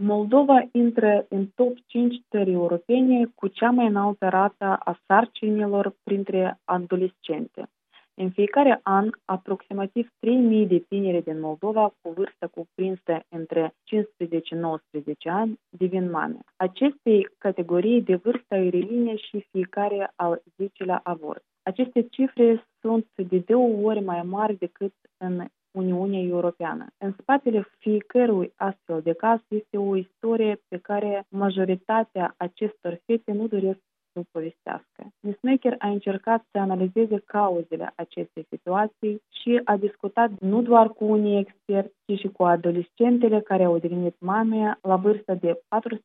Moldova intră în top 5 țări europene cu cea mai înaltă rată a sarcinilor printre adolescente. În fiecare an, aproximativ 3.000 de tineri din Moldova cu vârstă cuprinsă între 15-19 ani devin mame. Acestei categorii de vârstă îi revine și fiecare al 10-lea avort. Aceste cifre sunt de 2 ori mai mari decât în Uniunea Europeană. În spatele fiecărui astfel de caz este o istorie pe care majoritatea acestor fete nu doresc să o povestească. Newsmaker a încercat să analizeze cauzele acestei situații și a discutat nu doar cu unii experți, ci și cu adolescentele care au devenit mame la vârsta de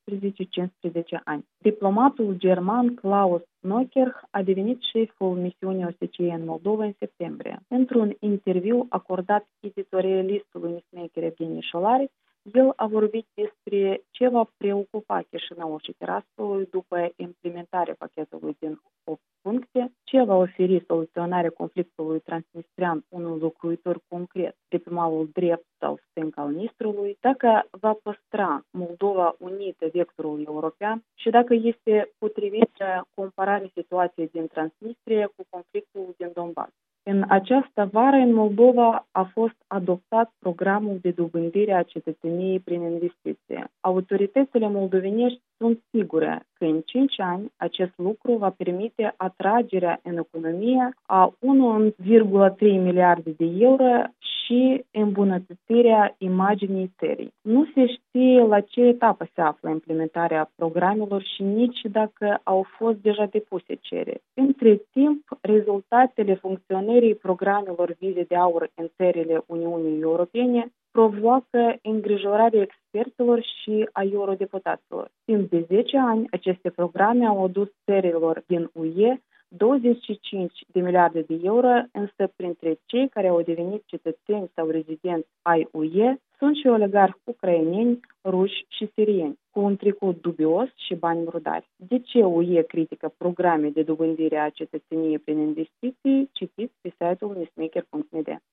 14-15 ani. Diplomatul german Klaus Nockherr a devenit șeful misiunii OSCE în Moldova în septembrie. Într-un interviu acordat editorialistului Newsmaker Evgeni Sholari, el a vorbit despre ce va preocupa Chișinăul și Tiraspol după implementarea pachetului din 8 puncte, ce va oferi soluționarea conflictului transnistrian unui locuitor concret de pe malul drept sau stâng al Nistrului, dacă va păstra Moldova unită vectorul european și dacă este potrivită compararea situației din Transnistria cu conflictul din Donbass. În această vară, în Moldova, a fost adoptat programul de dobândire a cetățeniei prin investiție. Autoritățile moldovenești sunt sigure că în 5 ani acest lucru va permite atragerea în economie a 1,3 miliarde de euro și îmbunătățirea imaginii țării. Nu se știe la ce etapă se află implementarea programelor și nici dacă au fost deja depuse cereri. Între timp, rezultatele funcționării programelor Vize de Aur în țările Uniunii Europene provoacă îngrijorarea experților și a eurodeputaților. Timp de 10 ani, aceste programe au adus țărilor din UE 25 de miliarde de euro, însă printre cei care au devenit cetățeni sau rezidenți ai UE sunt și oligarhi ucraineni, ruși și sirieni, cu un trecut dubios și bani murdari. De ce UE critică programe de dobândire a cetățeniei prin investiții? Citiți pe site-ul newsmaker.md.